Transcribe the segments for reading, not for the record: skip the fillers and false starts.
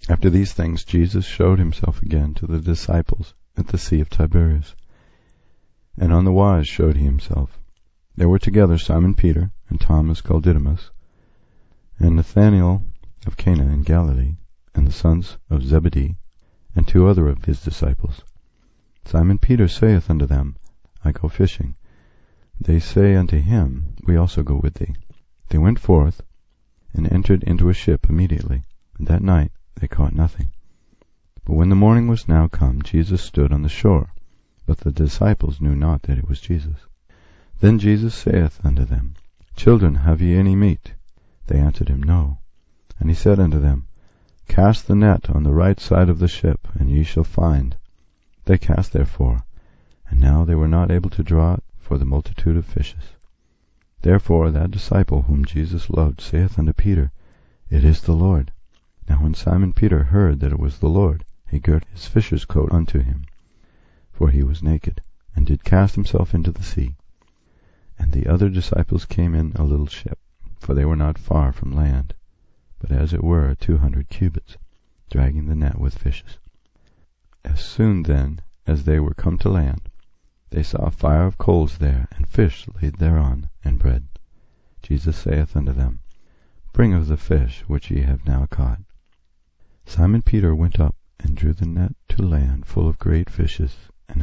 After these things Jesus showed himself again to the disciples at the Sea of Tiberias. And on the wise showed he himself. There were together Simon Peter, and Thomas called Didymus, and Nathanael of Cana in Galilee, and the sons of Zebedee, and 2 other of his disciples. Simon Peter saith unto them, I go fishing. They say unto him, We also go with thee. They went forth, and entered into a ship immediately, and that night they caught nothing. But when the morning was now come, Jesus stood on the shore, but the disciples knew not that it was Jesus. Then Jesus saith unto them, Children, have ye any meat? They answered him, No. And he said unto them, Cast the net on the right side of the ship, and ye shall find. They cast therefore, and now they were not able to draw it for the multitude of fishes. Therefore that disciple whom Jesus loved saith unto Peter, It is the Lord. Now when Simon Peter heard that it was the Lord, he girt his fisher's coat unto him, for he was naked, and did cast himself into the sea. And the other disciples came in a little ship, for they were not far from land, but as it were 200 cubits, dragging the net with fishes. As soon then as they were come to land, they saw a fire of coals there, and fish laid thereon, and bread. Jesus saith unto them, Bring of the fish which ye have now caught. Simon Peter went up, and drew the net to land full of great fishes,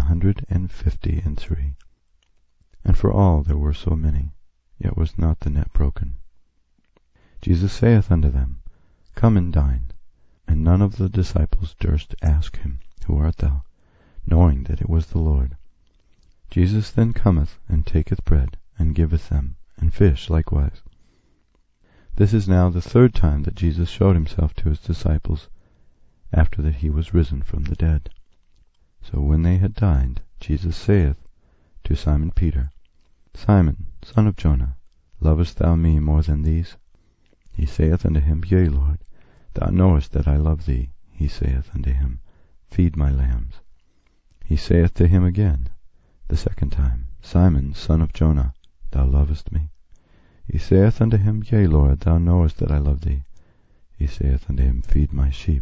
153. And for all there were so many, yet was not the net broken. Jesus saith unto them, Come and dine. And none of the disciples durst ask him, Who art thou? knowing that it was the Lord. Jesus then cometh, and taketh bread, and giveth them, and fish likewise. This is now the 3rd time that Jesus showed himself to his disciples, after that he was risen from the dead. So when they had dined, Jesus saith to Simon Peter, Simon, son of Jonah, lovest thou me more than these? He saith unto him, Yea, Lord, thou knowest that I love thee. He saith unto him, Feed my lambs. He saith to him again, the 2nd time, Simon, son of Jonah, thou lovest me? He saith unto him, Yea, Lord, thou knowest that I love thee. He saith unto him, Feed my sheep.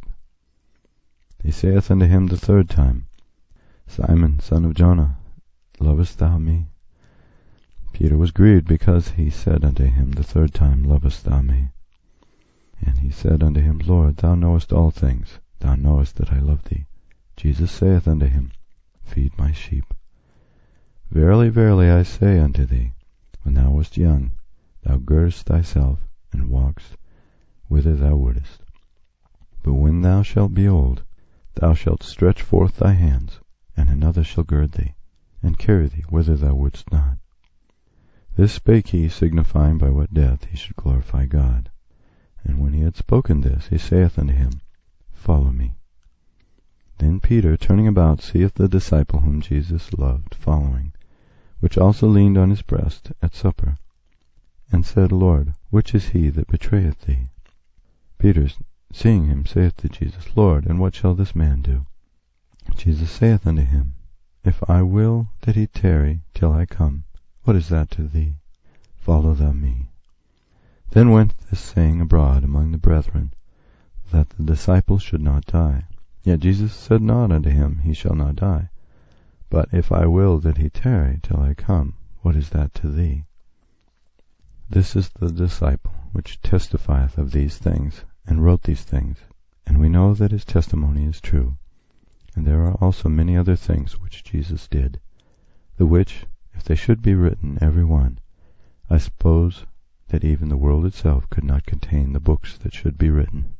He saith unto him the 3rd time, Simon, son of Jonah, lovest thou me? Peter was grieved because he said unto him the 3rd time, Lovest thou me? And he said unto him, Lord, thou knowest all things, thou knowest that I love thee. Jesus saith unto him, Feed my sheep. Verily, verily, I say unto thee, when thou wast young, thou girdest thyself, and walkest whither thou wouldest. But when thou shalt be old, thou shalt stretch forth thy hands, and another shall gird thee, and carry thee whither thou wouldst not. This spake he, signifying by what death he should glorify God. And when he had spoken this, he saith unto him, Follow me. Then Peter, turning about, seeth the disciple whom Jesus loved following, which also leaned on his breast at supper, and said, Lord, which is he that betrayeth thee? Peter, seeing him, saith to Jesus, Lord, and what shall this man do? Jesus saith unto him, If I will that he tarry till I come, what is that to thee? Follow thou me. Then went this saying abroad among the brethren, that the disciple should not die. Yet Jesus said not unto him, He shall not die. But if I will that he tarry till I come, what is that to thee? This is the disciple which testifieth of these things, and wrote these things, and we know that his testimony is true. And there are also many other things which Jesus did, the which, if they should be written every one, I suppose that even the world itself could not contain the books that should be written.